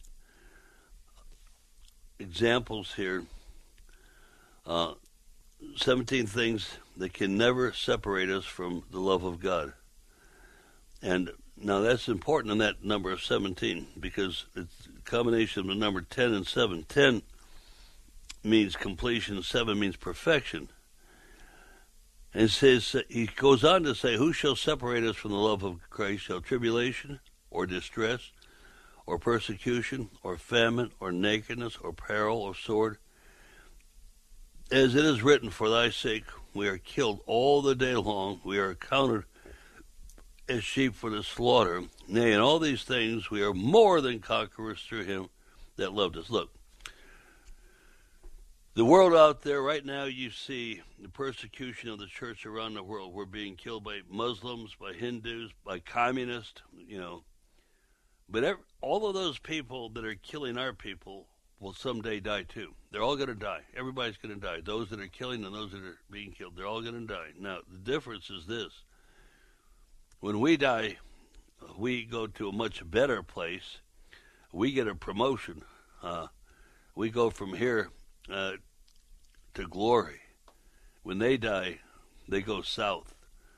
examples here. Uh, seventeen things that can never separate us from the love of God. And now that's important in that number of seventeen, because it's a combination of the number ten and seven. ten means completion, seven means perfection. And it says, he goes on to say, who shall separate us from the love of Christ? Shall tribulation or distress or persecution or famine or nakedness or peril or sword? As it is written, for thy sake we are killed all the day long. We are accounted as sheep for the slaughter. Nay, in all these things we are more than conquerors through him that loved us. Look, the world out there right now, you see the persecution of the church around the world. We're being killed by Muslims, by Hindus, by communists, you know. But every, all of those people that are killing our people will someday die too. They're all going to die. Everybody's going to die. Those that are killing and those that are being killed, they're all going to die. Now, the difference is this. When we die, we go to a much better place. We get a promotion. Uh, we go from here uh, to glory. When they die, they go south.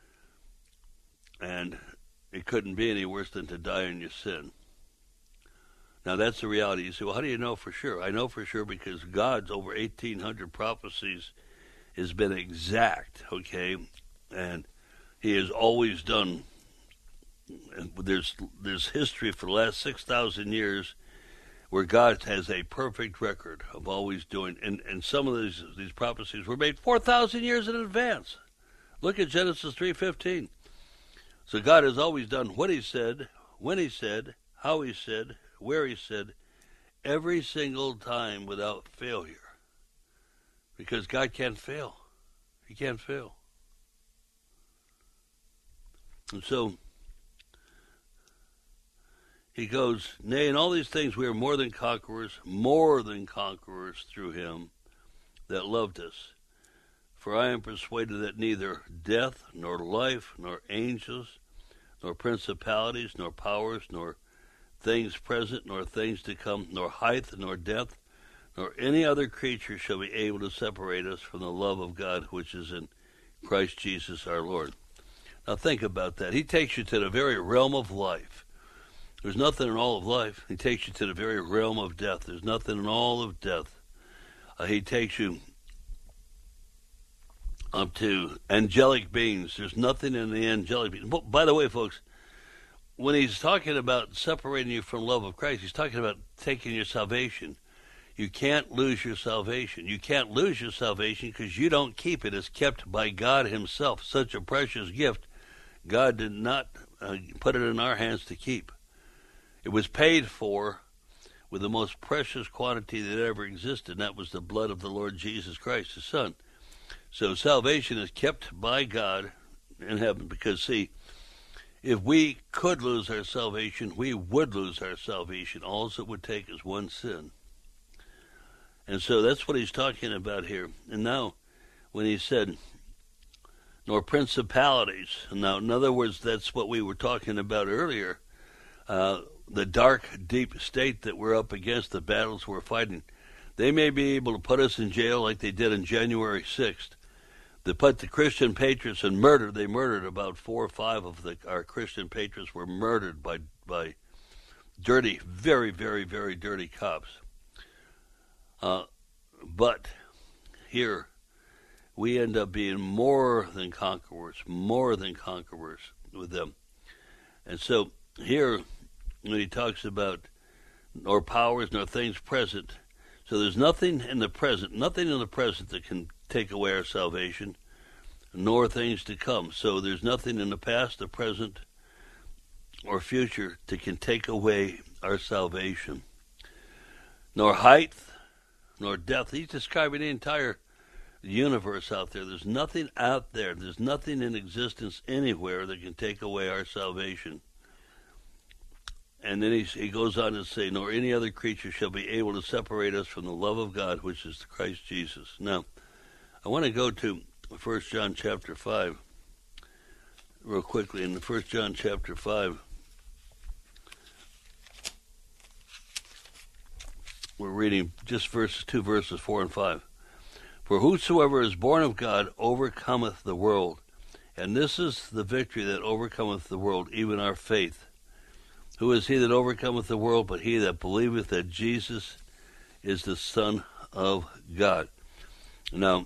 And it couldn't be any worse than to die in your sin. Now, that's the reality. You say, well, how do you know for sure? I know for sure because God's over eighteen hundred prophecies has been exact, okay? And he has always done, there's there's history for the last six thousand years where God has a perfect record of always doing, and, and some of these these prophecies were made four thousand years in advance. Look at Genesis three fifteen. So God has always done what he said, when he said, how he said, where he said, every single time without failure. Because God can't fail. He can't fail. And so, he goes, nay, in all these things we are more than conquerors, more than conquerors through him that loved us. For I am persuaded that neither death, nor life, nor angels, nor principalities, nor powers, nor things present, nor things to come, nor height, nor depth, nor any other creature shall be able to separate us from the love of God which is in Christ Jesus our Lord. Now think about that. He takes you to the very realm of life. There's nothing in all of life. He takes you to the very realm of death. There's nothing in all of death. Uh, he takes you up to angelic beings. There's nothing in the angelic beings. By the way, folks, when he's talking about separating you from love of Christ, he's talking about taking your salvation. You can't lose your salvation. You can't lose your salvation because you don't keep it. It's kept by God himself. Such a precious gift. God did not uh, put it in our hands to keep. It was paid for with the most precious quantity that ever existed, and that was the blood of the Lord Jesus Christ, his Son. So salvation is kept by God in heaven because, see, if we could lose our salvation, we would lose our salvation. All it would take is one sin. And so that's what he's talking about here. And now, when he said, nor principalities, now, in other words, that's what we were talking about earlier, uh, the dark, deep state that we're up against, the battles we're fighting. They may be able to put us in jail like they did on January sixth. They put the Christian patriots in murder. They murdered about four or five of the, our Christian patriots were murdered by by dirty, very, very, very dirty cops. Uh, but here, we end up being more than conquerors, more than conquerors with them. And so here, when he talks about nor powers, nor things present, so there's nothing in the present, nothing in the present that can take away our salvation, nor things to come. So there's nothing in the past, the present, or future that can take away our salvation. Nor height, nor depth. He's describing the entire universe out there. There's nothing out there. There's nothing in existence anywhere that can take away our salvation. And then he, he goes on to say, nor any other creature shall be able to separate us from the love of God, which is Christ Jesus. Now, I want to go to First John chapter five real quickly. In the First John chapter five, we're reading just verses two verses four and five. For whosoever is born of God overcometh the world, and this is the victory that overcometh the world, even our faith. Who is he that overcometh the world but he that believeth that Jesus is the Son of God? Now,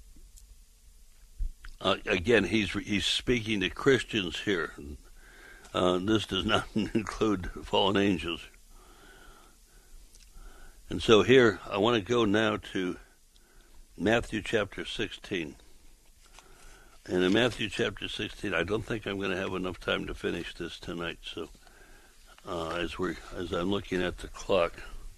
uh, again, he's he's speaking to Christians here. Uh, this does not include fallen angels. And so here, I want to go now to Matthew chapter sixteen. And in Matthew chapter sixteen, I don't think I'm going to have enough time to finish this tonight, so... Uh, as we as I'm looking at the clock.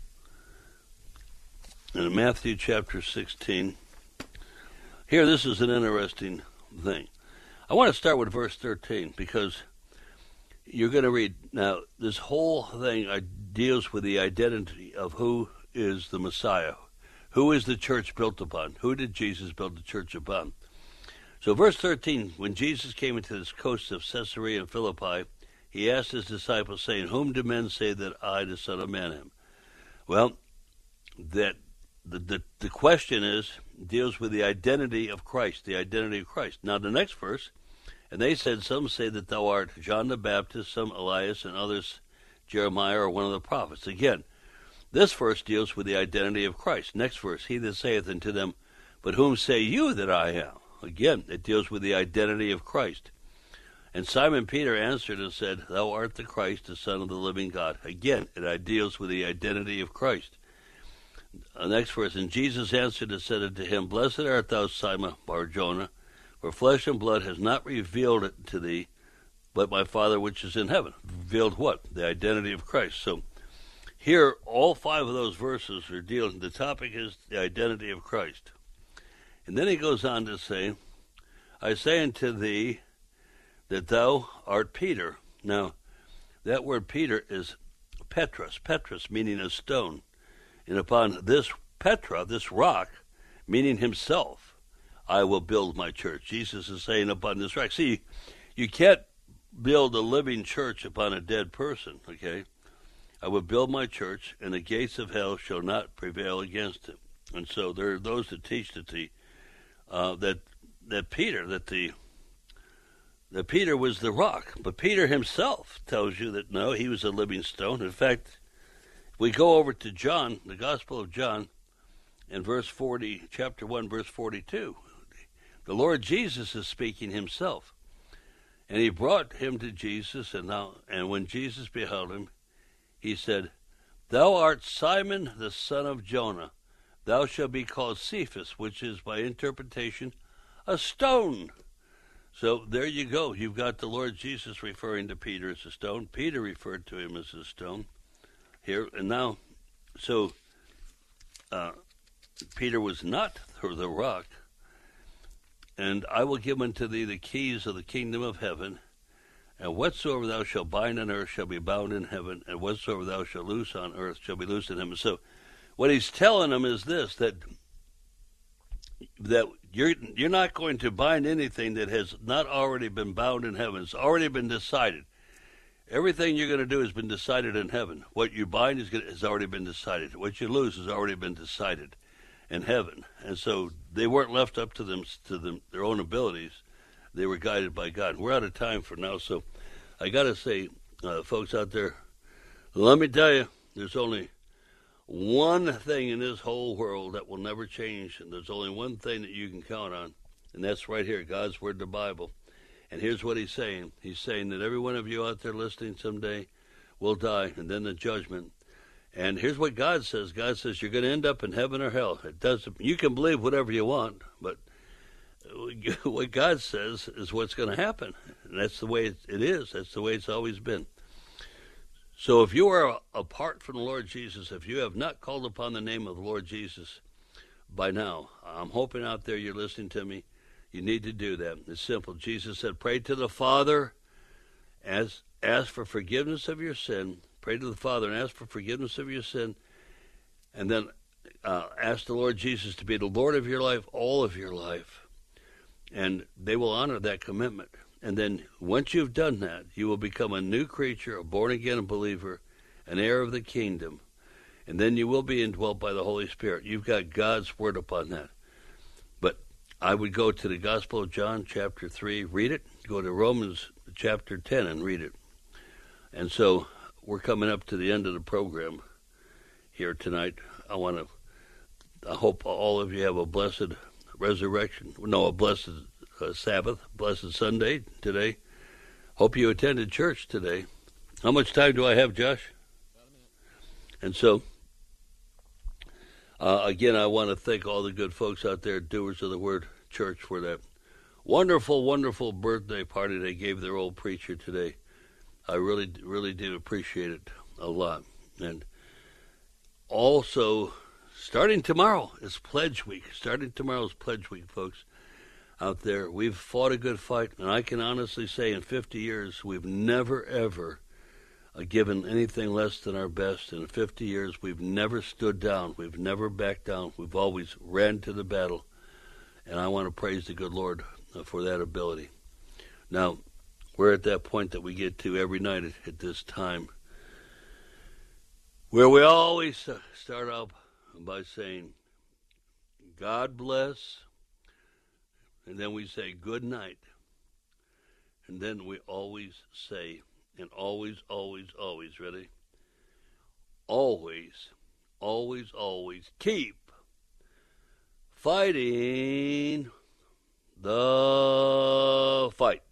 In Matthew chapter sixteen, here this is an interesting thing. I want to start with verse thirteen because you're going to read, now this whole thing uh, deals with the identity of who is the Messiah. Who is the church built upon? Who did Jesus build the church upon? So verse thirteen, when Jesus came into this coast of Caesarea and Philippi, he asked his disciples, saying, whom do men say that I, the Son of Man, am? Well, that the, the the question is, deals with the identity of Christ, the identity of Christ. Now, the next verse, and they said, some say that thou art John the Baptist, some Elias, and others Jeremiah or one of the prophets. Again, this verse deals with the identity of Christ. Next verse, he that saith unto them, but whom say you that I am? Again, it deals with the identity of Christ. And Simon Peter answered and said, thou art the Christ, the Son of the living God. Again, it deals with the identity of Christ. Uh, next verse, and Jesus answered and said unto him, blessed art thou, Simon Bar-Jonah, for flesh and blood has not revealed it to thee, but my Father which is in heaven. Revealed what? The identity of Christ. So here, all five of those verses are dealing, the topic is the identity of Christ. And then he goes on to say, I say unto thee that thou art Peter. Now, that word Peter is Petros, Petros meaning a stone. And upon this Petra, this rock, meaning himself, I will build my church. Jesus is saying upon this rock. See, you can't build a living church upon a dead person, okay? I will build my church, and the gates of hell shall not prevail against it. And so there are those that teach that the uh, that that Peter that the that Peter was the rock, but Peter himself tells you that no, he was a living stone. In fact, if we go over to John, the Gospel of John, in verse forty, chapter one, verse forty-two, the Lord Jesus is speaking himself, and he brought him to Jesus, and now and when Jesus beheld him, he said, Thou art Simon the son of Jonah. Thou shalt be called Cephas, which is by interpretation a stone. So there you go. You've got the Lord Jesus referring to Peter as a stone. Peter referred to him as a stone here. And now, so uh, Peter was not the rock. And I will give unto thee the keys of the kingdom of heaven. And whatsoever thou shalt bind on earth shall be bound in heaven, and whatsoever thou shalt loose on earth shall be loosed in heaven. So what he's telling them is this, that that you're you're not going to bind anything that has not already been bound in heaven. It's already been decided. Everything you're going to do has been decided in heaven. What you bind is going to, has already been decided. What you lose has already been decided in heaven. And so they weren't left up to them to them, their own abilities. They were guided by God. We're out of time for now, so I got to say, uh, folks out there, let me tell you, there's only one thing in this whole world that will never change, and there's only one thing that you can count on, and that's right here, God's Word, the Bible. And here's what he's saying. He's saying that every one of you out there listening someday will die, and then the judgment. And here's what God says. God says you're going to end up in heaven or hell. It doesn't. You can believe whatever you want, but what God says is what's going to happen. And that's the way it is. That's the way it's always been. So if you are apart from the Lord Jesus, if you have not called upon the name of the Lord Jesus by now, I'm hoping out there you're listening to me, you need to do that. It's simple. Jesus said, pray to the Father, ask, ask for forgiveness of your sin. Pray to the Father and ask for forgiveness of your sin. And then uh, ask the Lord Jesus to be the Lord of your life, all of your life. And they will honor that commitment. And then once you've done that, you will become a new creature, a born-again believer, an heir of the kingdom. And then you will be indwelt by the Holy Spirit. You've got God's Word upon that. But I would go to the Gospel of John, chapter three, read it. Go to Romans, chapter ten, and read it. And so we're coming up to the end of the program here tonight. I want to, I hope all of you have a blessed resurrection, no, a blessed uh, Sabbath, blessed Sunday today. Hope you attended church today. How much time do I have, Josh? About a minute. And so, uh, again, I want to thank all the good folks out there, Doers of the Word Church, for that wonderful, wonderful birthday party they gave their old preacher today. I really, really did appreciate it a lot. And also, starting tomorrow is Pledge Week. Starting tomorrow is Pledge Week, folks, out there. We've fought a good fight, and I can honestly say in fifty years, we've never, ever uh, given anything less than our best. In fifty years, we've never stood down. We've never backed down. We've always ran to the battle, and I want to praise the good Lord uh, for that ability. Now, we're at that point that we get to every night at, at this time, where we always start out by saying, God bless, and then we say good night, and then we always say, and always, always, always, ready? Always, always, always keep fighting the fight.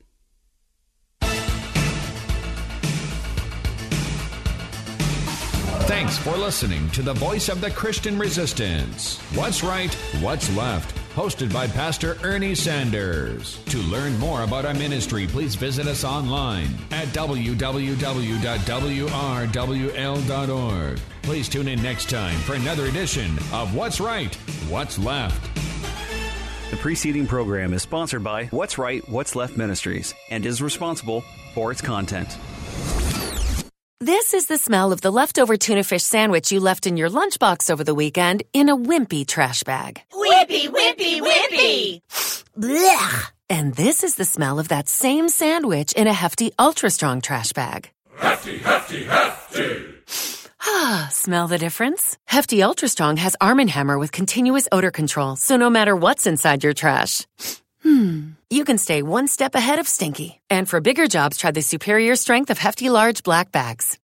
Thanks for listening to the Voice of the Christian Resistance. What's Right, What's Left, hosted by Pastor Ernie Sanders. To learn more about our ministry, please visit us online at w w w dot w r w l dot org. Please tune in next time for another edition of What's Right, What's Left. The preceding program is sponsored by What's Right, What's Left Ministries and is responsible for its content. This is the smell of the leftover tuna fish sandwich you left in your lunchbox over the weekend in a wimpy trash bag. Wimpy, wimpy, wimpy! Blech! And this is the smell of that same sandwich in a Hefty Ultra Strong trash bag. Hefty, hefty, hefty! Ah, smell the difference? Hefty Ultra Strong has Arm and Hammer with continuous odor control, so no matter what's inside your trash, hmm, you can stay one step ahead of stinky. And for bigger jobs, try the superior strength of Hefty Large Black Bags.